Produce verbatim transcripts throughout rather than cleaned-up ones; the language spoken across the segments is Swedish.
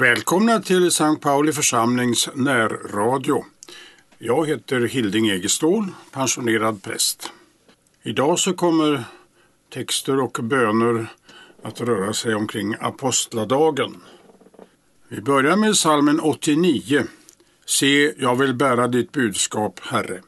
Välkomna till Sankt Pauli församlings närradio. Jag heter Hilding Egestål, pensionerad präst. Idag så kommer texter och böner att röra sig omkring apostladagen. Vi börjar med psalmen åttionio. Se, jag vill bära ditt budskap, Herre.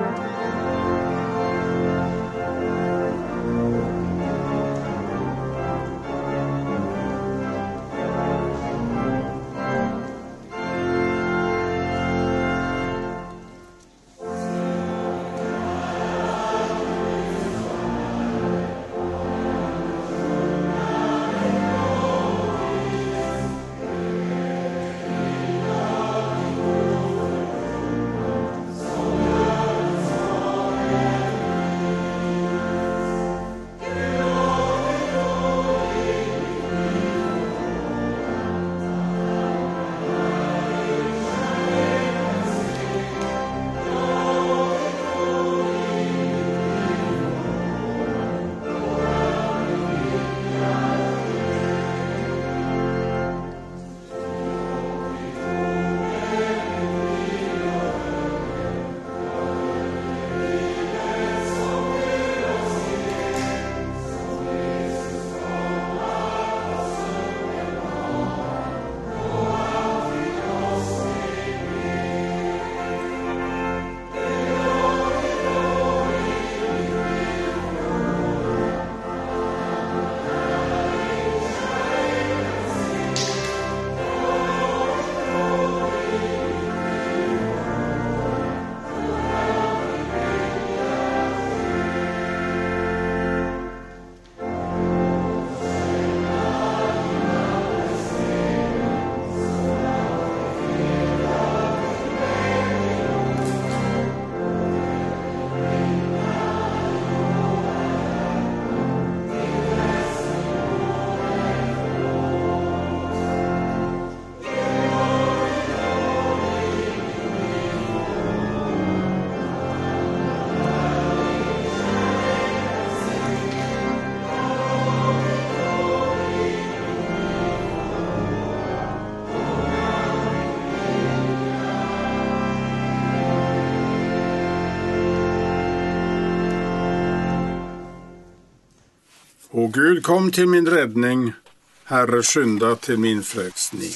O Gud, kom till min räddning, Herre, skynda till min frälsning.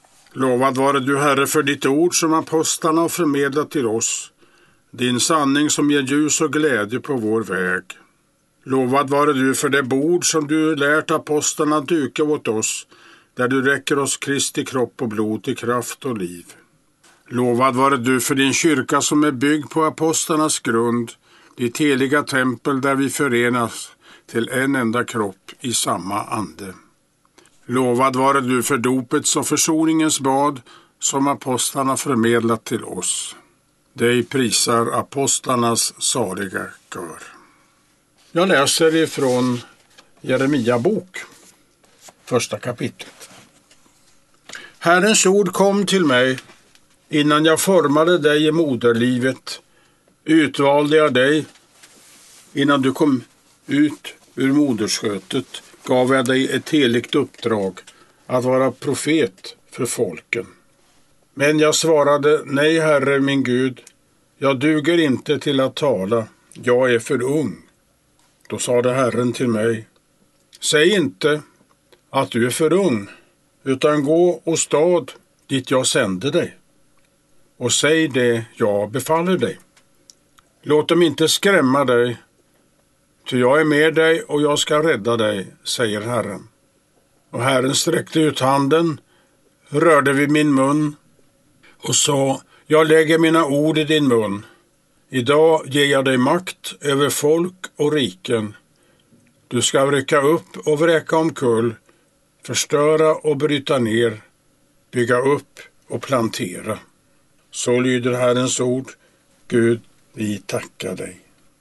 Lovad vare du, Herre, för ditt ord som apostlarna har förmedlat till oss, din sanning som ger ljus och glädje på vår väg. Lovad vare du för det bord som du lärt apostlarna duka åt oss, där du räcker oss Kristi kropp och blod till kraft och liv. Lovad vare du för din kyrka som är byggd på apostlarnas grund, ditt heliga tempel där vi förenas till en enda kropp i samma ande. Lovad vare du för dopets och försoningens bad som apostlarna förmedlat till oss. Dig prisar apostlarnas saliga kör. Jag läser ifrån Jeremia bok, första kapitlet. Herrens ord kom till mig, innan jag formade dig i moderlivet, utvalde jag dig, innan du kom ut ur moderskötet gav jag dig ett heligt uppdrag att vara profet för folken. Men jag svarade, nej, Herre min Gud, jag duger inte till att tala, jag är för ung. Då sade Herren till mig, säg inte att du är för ung, utan gå och stad dit jag sände dig, och säg det jag befaller dig. Låt dem inte skrämma dig, ty jag är med dig och jag ska rädda dig, säger Herren. Och Herren sträckte ut handen, rörde vid min mun och sa, jag lägger mina ord i din mun. Idag ger jag dig makt över folk och riken. Du ska rycka upp och vräka omkull, förstöra och bryta ner, bygga upp och plantera. Så lyder Herrens ord. Gud, vi tackar dig.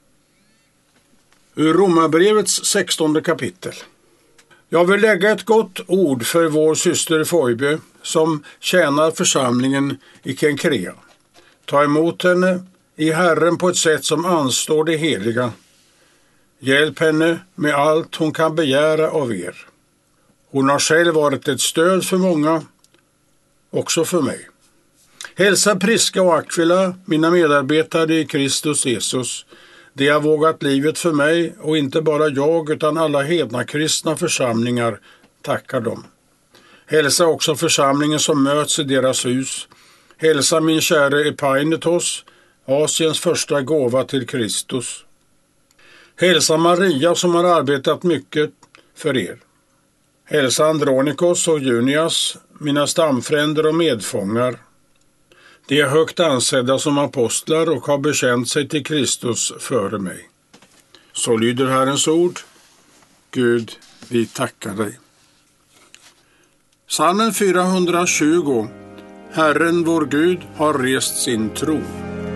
Ur Romarbrevets sextonde kapitel. Jag vill lägga ett gott ord för vår syster Foibe som tjänar församlingen i Kenkrea. Ta emot henne i Herren på ett sätt som anstår det heliga. Hjälp henne med allt hon kan begära av er. Hon har själv varit ett stöd för många också för mig. Hälsa Priska och Aquila, mina medarbetare i Kristus Jesus. De har vågat livet för mig, och inte bara jag utan alla hedna kristna församlingar tackar dem. Hälsa också församlingen som möts i deras hus. Hälsa min käre Epainetos, Asiens första gåva till Kristus. Hälsa Maria som har arbetat mycket för er. Hälsa Andronikos och Junias, mina stamfränder och medfångar. De är högt ansedda som apostlar och har bekänt sig till Kristus före mig. Så lyder Herrens ord. Gud, vi tackar dig. Psalmen fyrahundratjugo. Herren vår Gud har rest sin tron.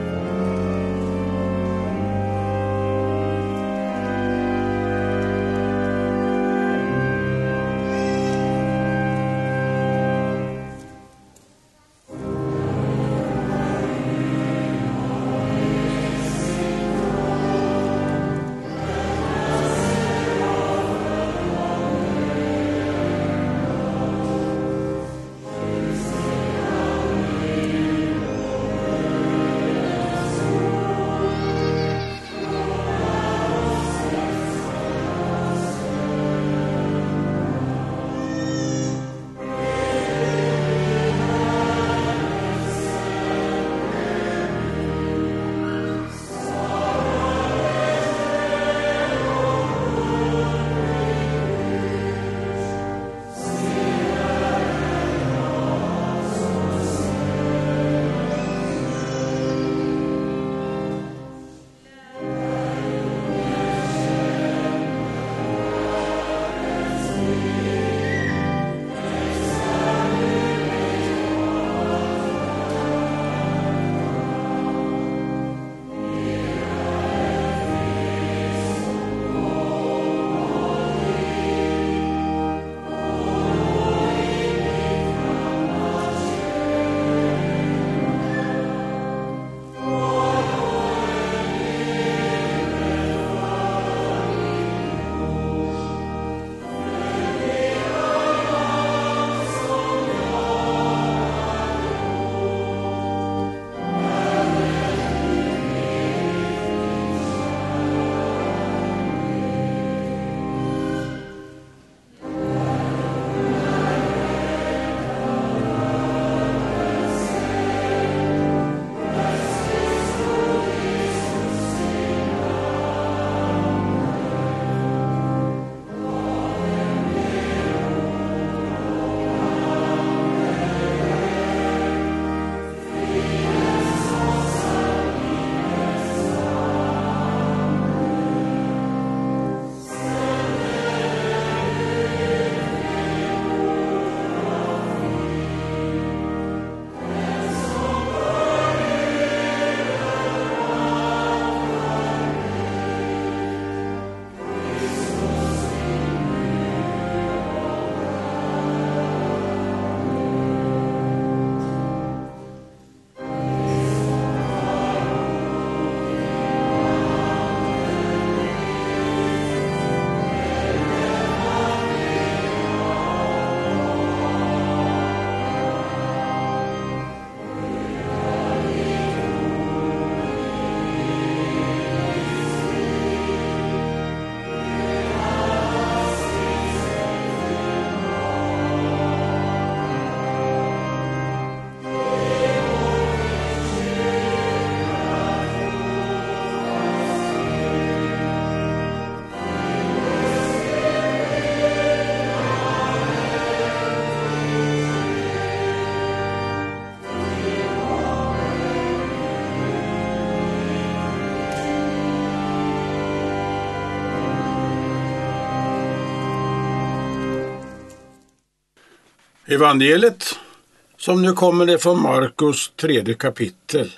Evangeliet som nu kommer det från Markus tredje kapitel.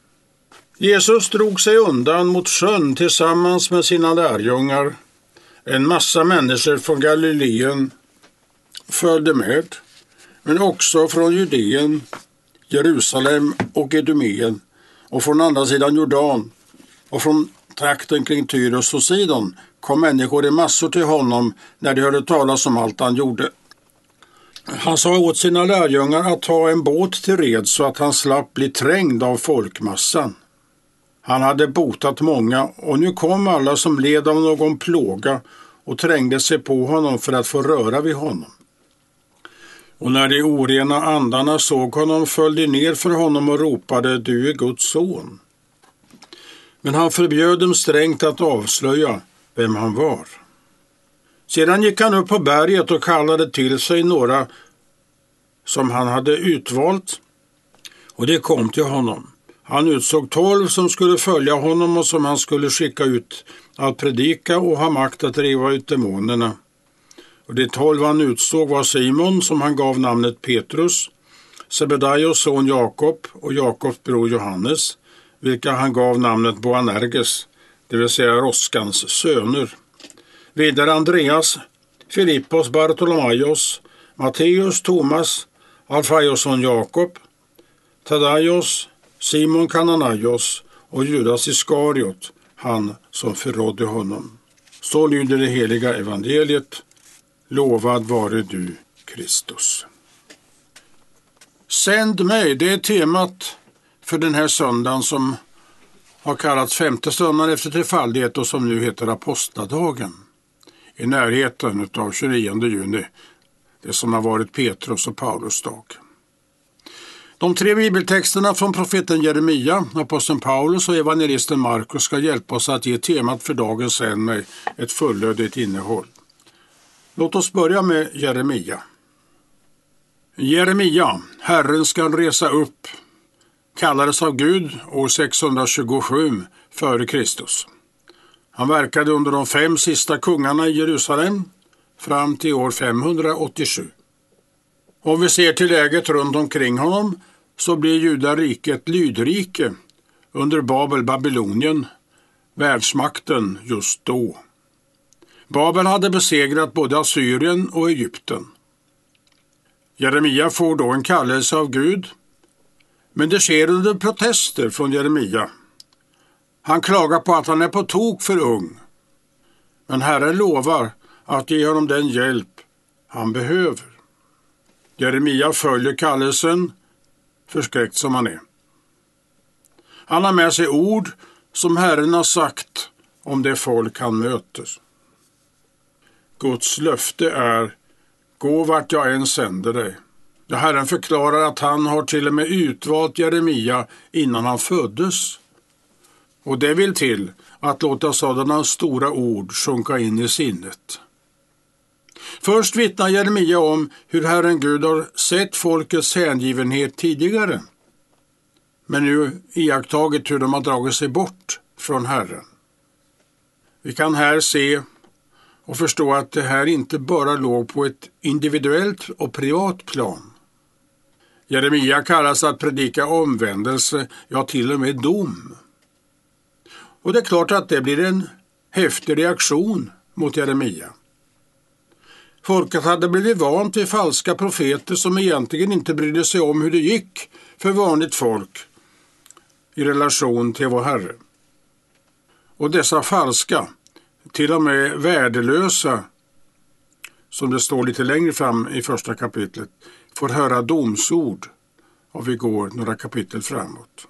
Jesus drog sig undan mot sjön tillsammans med sina lärjungar. En massa människor från Galileen följde med, men också från Judeen, Jerusalem och Idumeen och från andra sidan Jordan och från trakten kring Tyros och Sidon kom människor i massor till honom när de hörde talas om allt han gjorde. Han sa åt sina lärjungar att ta en båt till red så att han slapp bli trängd av folkmassan. Han hade botat många och nu kom alla som led av någon plåga och trängde sig på honom för att få röra vid honom. Och när de orena andarna såg honom föll de ner för honom och ropade: du är Guds son. Men han förbjöd dem strängt att avslöja vem han var. Sedan gick han upp på berget och kallade till sig några som han hade utvalt, och det kom till honom. Han utsåg tolv som skulle följa honom och som han skulle skicka ut att predika och ha makt att driva ut demonerna. Och de tolv han utsåg var Simon, som han gav namnet Petrus, Sebedaios son Jakob och Jakobs bror Johannes, vilka han gav namnet Boanerges, det vill säga Roskans söner. Vidare Andreas, Filippos, Bartolomaios, Matteus, Thomas, Alfaios son Jakob, Tadaios, Simon Kananaios och Judas Iskariot, han som förrådde honom. Så lyder det heliga evangeliet. Lovad vare du, Kristus. Sänd mig, det är temat för den här söndagen som har kallats femte söndagen efter trefaldighet och som nu heter Apostladagen. I närheten av tjugonionde juni, det som har varit Petrus och Paulus dag. De tre bibeltexterna från profeten Jeremia, aposteln Paulus och evangelisten Markus ska hjälpa oss att ge temat för dagen Sänd mig ett fullödigt innehåll. Låt oss börja med Jeremia. Jeremia, Herren ska resa upp, kallades av Gud år sexhundratjugosju före Kristus. Han verkade under de fem sista kungarna i Jerusalem fram till år femhundraåttiosju. Om vi ser till läget runt omkring honom så blir Judariket lydrike under Babel Babylonien, världsmakten just då. Babel hade besegrat både Assyrien och Egypten. Jeremia får då en kallelse av Gud, men det sker under protester från Jeremia. Han klagar på att han är på tok för ung, men Herren lovar att ge honom den hjälp han behöver. Jeremia följer kallelsen, förskräckt som han är. Han har med sig ord som Herren har sagt om det folk han möter. Guds löfte är: gå vart jag än sänder dig. Ja, Herren förklarar att han har till och med utvalt Jeremia innan han föddes. Och det vill till att låta sådana stora ord sjunka in i sinnet. Först vittnar Jeremia om hur Herren Gud har sett folkets hängivenhet tidigare, men nu iakttagit hur de har dragit sig bort från Herren. Vi kan här se och förstå att det här inte bara låg på ett individuellt och privat plan. Jeremia kallas att predika omvändelse, ja till och med dom. Och det är klart att det blir en häftig reaktion mot Jeremia. Folket hade blivit vant vid falska profeter som egentligen inte brydde sig om hur det gick för vanligt folk i relation till vår Herre. Och dessa falska, till och med värdelösa, som det står lite längre fram i första kapitlet, får höra domsord och vi går några kapitel framåt.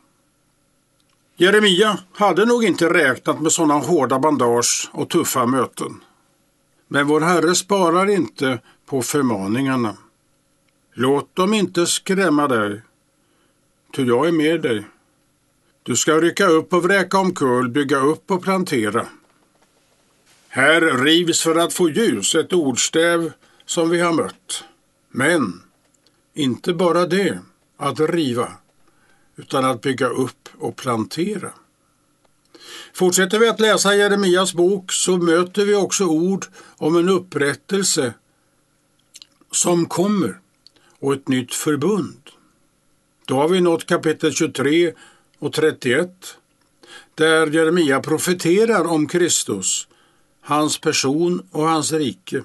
Jeremia hade nog inte räknat med sådana hårda bandage och tuffa möten. Men vår Herre sparar inte på förmaningarna. Låt dem inte skrämma dig, ty jag är med dig. Du ska rycka upp och vräka omkull, bygga upp och plantera. Här rivs för att få ljus, ett ordstäv som vi har mött. Men inte bara det, att riva, utan att bygga upp och plantera. Fortsätter vi att läsa Jeremias bok så möter vi också ord om en upprättelse som kommer och ett nytt förbund. Då har vi nått kapitel tjugotre och trettioett där Jeremia profeterar om Kristus, hans person och hans rike.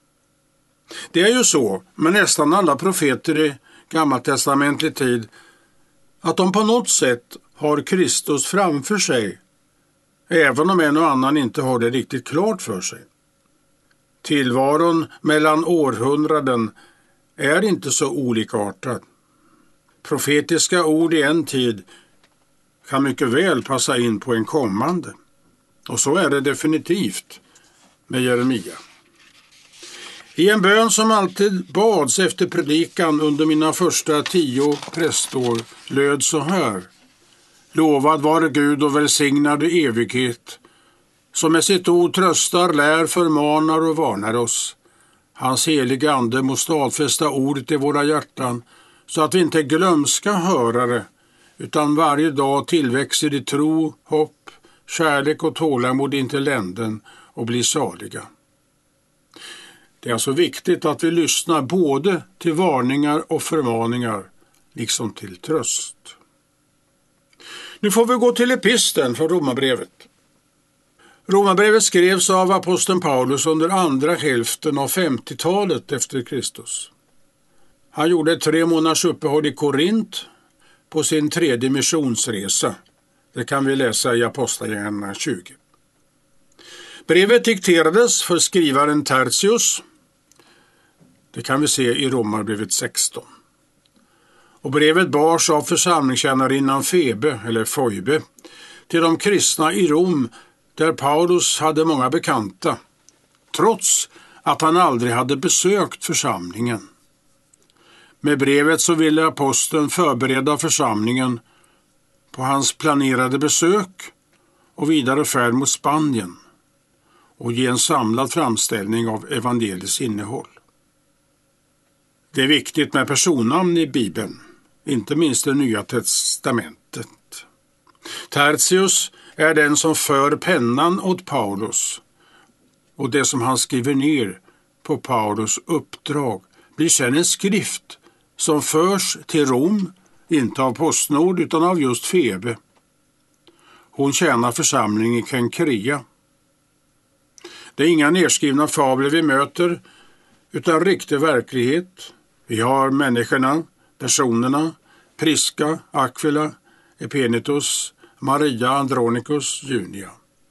Det är ju så med nästan alla profeter i gammaltestamentlig tid att de på något sätt har Kristus framför sig, även om en och annan inte har det riktigt klart för sig. Tillvaron mellan århundraden är inte så olikartad. Profetiska ord i en tid kan mycket väl passa in på en kommande. Och så är det definitivt med Jeremia. I en bön som alltid bads efter predikan under mina första tio prästår löd så här: Lovad vare Gud och välsignad i evighet, som med sitt ord tröstar, lär, förmanar och varnar oss. Hans heliga ande må stadfästa ordet i våra hjärtan, så att vi inte glömska hörare, utan varje dag tillväxer i tro, hopp, kärlek och tålamod intill änden och blir saliga. Det är alltså viktigt att vi lyssnar både till varningar och förmaningar, liksom till tröst. Nu får vi gå till episteln för Romarbrevet. Romarbrevet skrevs av aposteln Paulus under andra hälften av femtiotalet efter Kristus. Han gjorde ett tre månaders uppehåll i Korint på sin tredje missionsresa. Det kan vi läsa i Apostlagärningarna tjugo. Brevet dikterades för skrivaren Tertius. Det kan vi se i Romarbrevet sexton. Och brevet bars av församlingstjänarinnan Febe, eller Foibe, till de kristna i Rom, där Paulus hade många bekanta, trots att han aldrig hade besökt församlingen. Med brevet så ville aposteln förbereda församlingen på hans planerade besök och vidare färd mot Spanien och ge en samlad framställning av evangeliets innehåll. Det är viktigt med personnamn i Bibeln, inte minst det Nya testamentet. Tertius är den som för pennan åt Paulus, och det som han skriver ner på Paulus uppdrag blir sedan en skrift som förs till Rom, inte av postnord utan av just Febe. Hon tjänar församling i Kenkrea. Det är inga nedskrivna fabler vi möter, utan riktig verklighet. Vi har människorna, personerna, Priska, Aquila, Epenetus, Maria, Andronicus, Junia.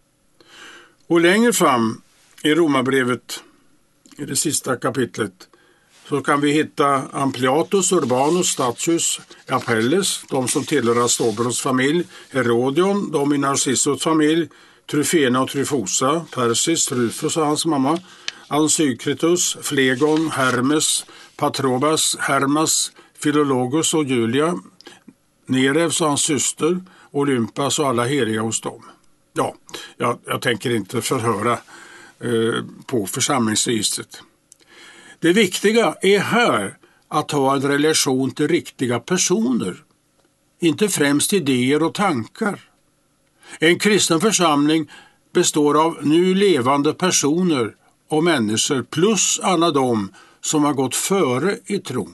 Och längre fram i Romarbrevet, i det sista kapitlet, så kan vi hitta Ampliatus, Urbanus, Statius, Apelles, de som tillhör Astobulos familj, Herodion, de i Narcissus familj, Tryfena och Tryfosa, Persis, Rufus och hans mamma, Ansykritus, Flegon, Hermes, Patrobas, Hermas, Philologus och Julia, Nerevs och hans syster, Olympas och alla heliga hos dem. Ja, jag, jag tänker inte förhöra eh, på församlingsregistret. Det viktiga är här att ha en relation till riktiga personer, inte främst idéer och tankar. En kristen församling består av nu levande personer och människor plus alla de som har gått före i tron.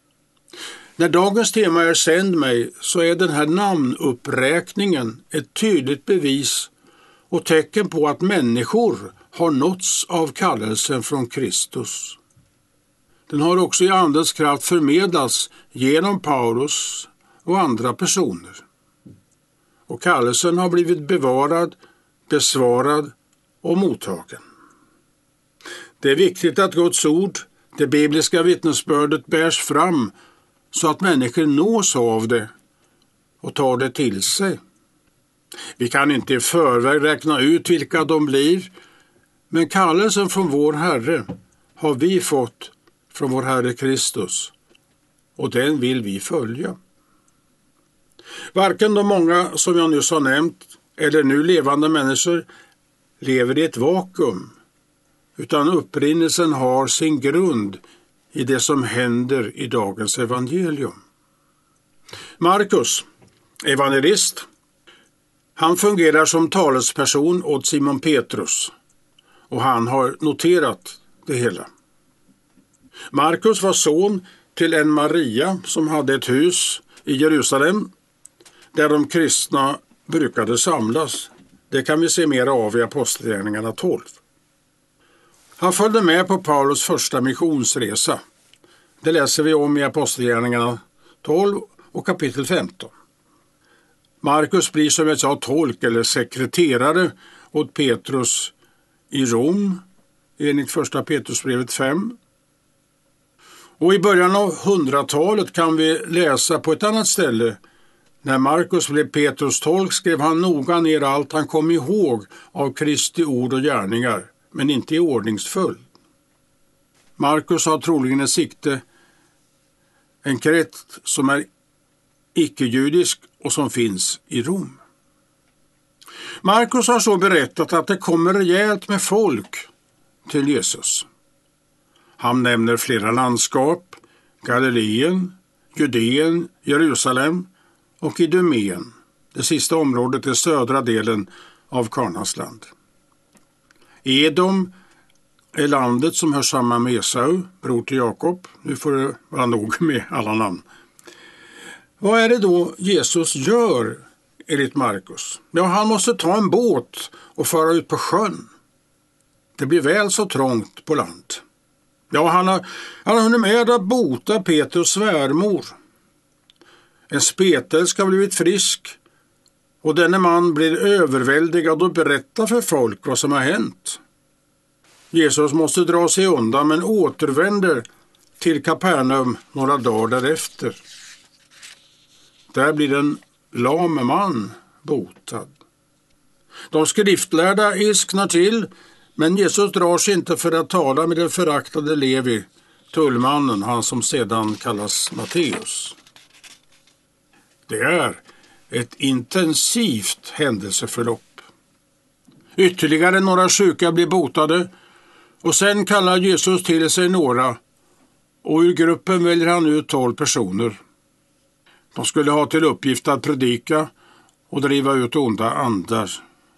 När dagens tema är Sänd mig, så är den här namnuppräkningen ett tydligt bevis och tecken på att människor har nåtts av kallelsen från Kristus. Den har också i andens kraft förmedlats genom Paulus och andra personer. Och kallelsen har blivit bevarad, besvarad och mottagen. Det är viktigt att Guds ord, det bibliska vittnesbördet, bärs fram så att människor nås av det och tar det till sig. Vi kan inte i förväg räkna ut vilka de blir, men kallelsen från vår Herre har vi fått från vår Herre Kristus, och den vill vi följa. Varken de många som jag nyss har nämnt eller nu levande människor lever i ett vakuum, utan upprinnelsen har sin grund i det som händer i dagens evangelium. Markus, evangelist, han fungerar som talesperson åt Simon Petrus, och han har noterat det hela. Markus var son till en Maria som hade ett hus i Jerusalem där de kristna brukade samlas. Det kan vi se mer av i Apostlagärningarna tolv. Han följde med på Paulus första missionsresa. Det läser vi om i Apostlagärningarna tolv och kapitel femton. Markus blir som jag sa tolk eller sekreterare åt Petrus i Rom enligt första Petrusbrevet fem. Och i början av hundratalet kan vi läsa på ett annat ställe: när Markus blev Petrus tolk skrev han noga ner allt han kom ihåg av Kristi ord och gärningar, men inte i ordningsföljd. Markus har troligen i sikte en krets som är icke-judisk och som finns i Rom. Markus har så berättat att det kommer rejält med folk till Jesus. Han nämner flera landskap: Galileen, Judeen, Jerusalem och Idumeen. Det sista området är södra delen av Kanas land. Edom är landet som hör samman med Esau, bror till Jakob. Nu får det vara nog med alla namn. Vad är det då Jesus gör enligt Markus? Ja, han måste ta en båt och föra ut på sjön. Det blir väl så trångt på land. Ja, han har, han har hunnit med att bota Petrus svärmor. En spetälska har blivit frisk och denne man blir överväldigad och berättar för folk vad som har hänt. Jesus måste dra sig undan men återvänder till Kapernaum några dagar därefter. Där blir en lam man botad. De skriftlärda ilsknar till, men Jesus drar sig inte för att tala med den föraktade Levi, tullmannen, han som sedan kallas Matteus. Det är ett intensivt händelseförlopp. Ytterligare några sjuka blir botade och sen kallar Jesus till sig några, och ur gruppen väljer han ut tolv personer. De skulle ha till uppgift att predika och driva ut onda andar.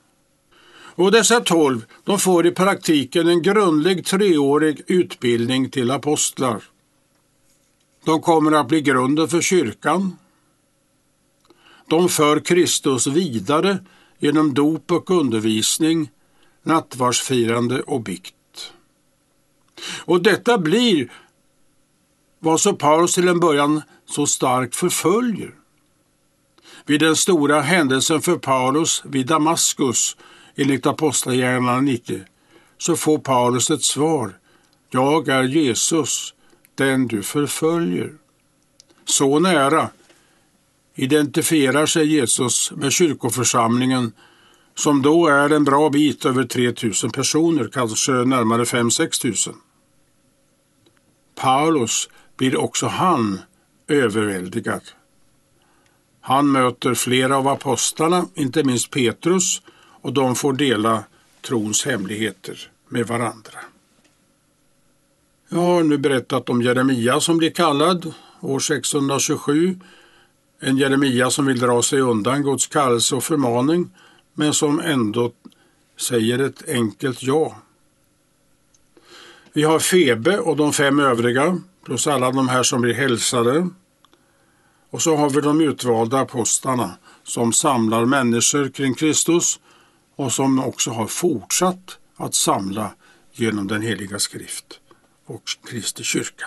Och dessa tolv, de får i praktiken en grundlig treårig utbildning till apostlar. De kommer att bli grunden för kyrkan. De för Kristus vidare genom dop och undervisning, nattvardsfirande och bikt. Och detta blir vad så Paulus till en början så starkt förföljer. Vid den stora händelsen för Paulus vid Damaskus, enligt Apostlagärningarna nio, så får Paulus ett svar: jag är Jesus, den du förföljer. Så nära identifierar sig Jesus med kyrkoförsamlingen, som då är en bra bit över tre tusen personer, kanske närmare fem till sex tusen. Paulus blir också han överväldigad. Han möter flera av apostlarna, inte minst Petrus, och de får dela trons hemligheter med varandra. Jag har nu berättat om Jeremia som blir kallad år sexhundratjugosju. En Jeremia som vill dra sig undan Guds kallelse och förmaning, men som ändå säger ett enkelt ja. Vi har Febe och de fem övriga, plus alla de här som blir hälsade. Och så har vi de utvalda apostlarna som samlar människor kring Kristus och som också har fortsatt att samla genom den heliga skrift och Kristi kyrka.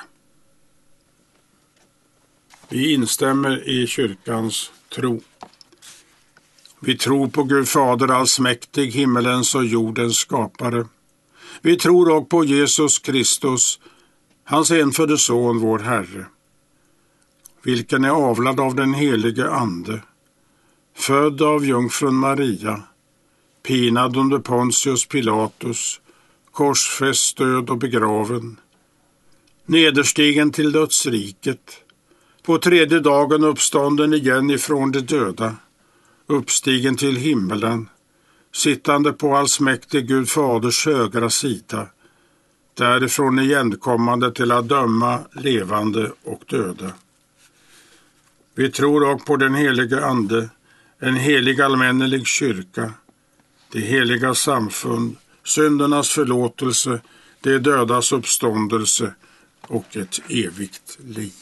Vi instämmer i kyrkans tro. Vi tror på Gud Fader allsmäktig, himmelens och jordens skapare. Vi tror också på Jesus Kristus, hans enfödde son, vår Herre, vilken är avlad av den helige Ande, född av jungfrun Maria, pinad under Pontius Pilatus, korsfäst, död och begraven, nederstigen till dödsriket, på tredje dagen uppstånden igen ifrån de döda, uppstigen till himmelen, sittande på allsmäktig Gud Faders högra sida, därifrån igenkommande till att döma levande och döda. Vi tror också på den helige Ande, en helig allmännelig kyrka, det heliga samfund, syndernas förlåtelse, det dödas uppståndelse och ett evigt liv.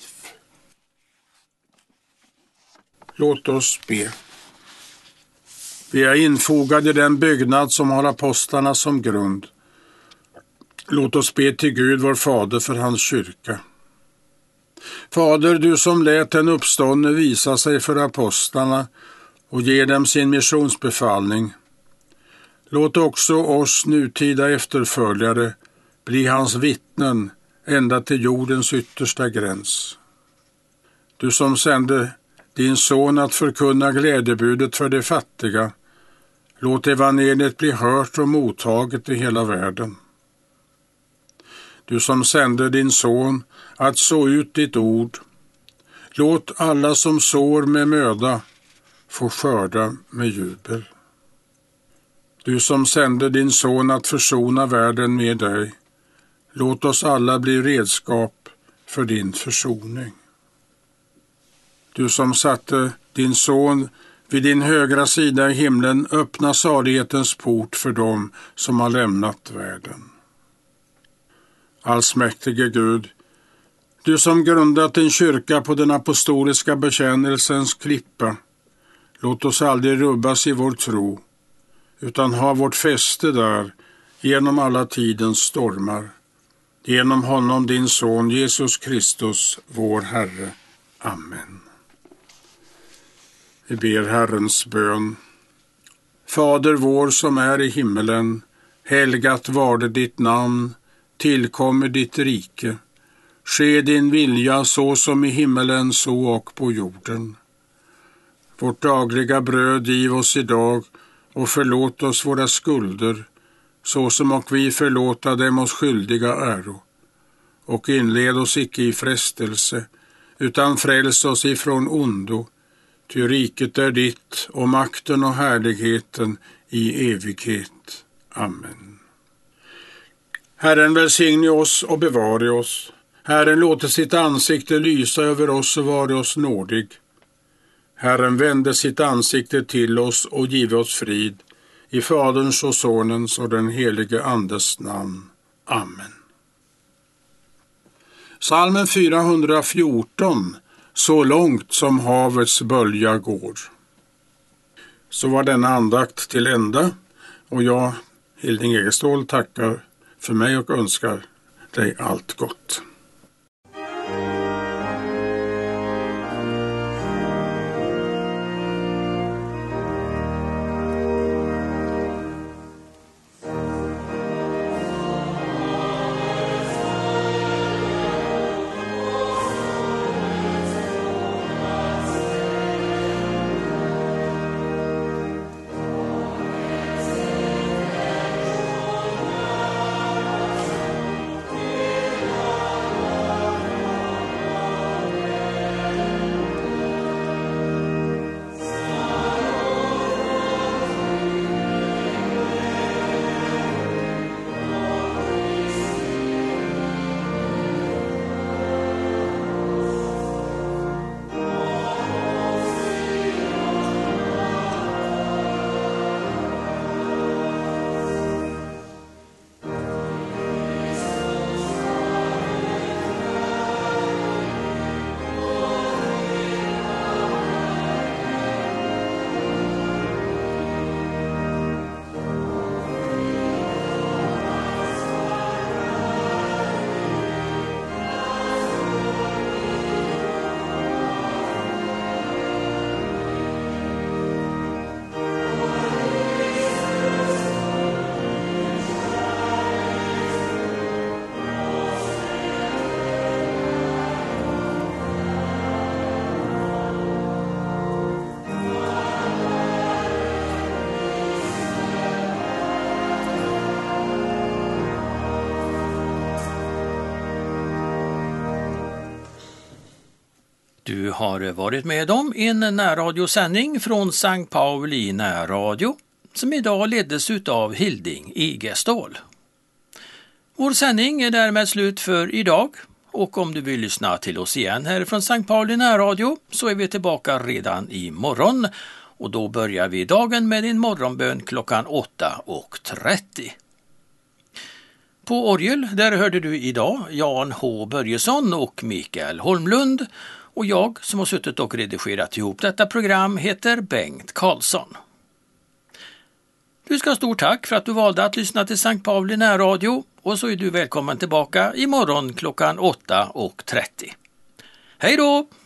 Låt oss be. Vi är infogade i den byggnad som har apostlarna som grund. Låt oss be till Gud vår Fader för hans kyrka. Fader, du som lät den uppståndne visa sig för apostlarna och ge dem sin missionsbefallning. Låt också oss nutida efterföljare bli hans vittnen ända till jordens yttersta gräns. Du som sände din son att förkunna glädjebudet för de fattiga, låt evangeliet bli hört och mottaget i hela världen. Du som sände din son att så ut ditt ord, låt alla som sår med möda få skörda med jubel. Du som sände din son att försona världen med dig, låt oss alla bli redskap för din försoning. Du som satte din son vid din högra sida i himlen, öppna salighetens port för dem som har lämnat världen. Allsmäktige Gud, du som grundat en kyrka på den apostoliska bekännelsens klippa, låt oss aldrig rubbas i vår tro, utan ha vårt fäste där genom alla tidens stormar. Genom honom din son Jesus Kristus, vår Herre. Amen. Vi ber Herrens bön. Fader vår som är i himmelen, helgat varde ditt namn, tillkommer ditt rike. Ske din vilja så som i himmelen så och på jorden. Vårt dagliga bröd giv oss idag och förlåt oss våra skulder, så som och vi förlåta dem oss skyldiga äro. Och inled oss icke i frestelse, utan fräls oss ifrån ondo, ty riket är ditt och makten och härligheten i evighet. Amen. Herren välsigne oss och bevare oss. Herren låter sitt ansikte lysa över oss och vare oss nådig. Herren vände sitt ansikte till oss och give oss frid. I Faderns och Sonens och den helige Andes namn. Amen. Psalmen fyrahundrafjorton, så långt som havets bölja går. Så var denna andakt till ända, och jag, Hilding Egestål, tackar för mig och önskar dig allt gott. Du har varit med om en närradiosändning från Sankt Pauli närradio som idag leddes av Hilding Egestål. Vår sändning är därmed slut för idag, och om du vill lyssna till oss igen här från Sankt Pauli närradio så är vi tillbaka redan imorgon, och då börjar vi dagen med en morgonbön klockan åtta och trettio. På orgel där hörde du idag Jan H. Börjesson och Mikael Holmlund, och jag som har suttit och redigerat ihop detta program heter Bengt Karlsson. Du ska ha stort tack för att du valde att lyssna till Sankt Pauli närradio, och så är du välkommen tillbaka imorgon klockan åtta och trettio. Hej då!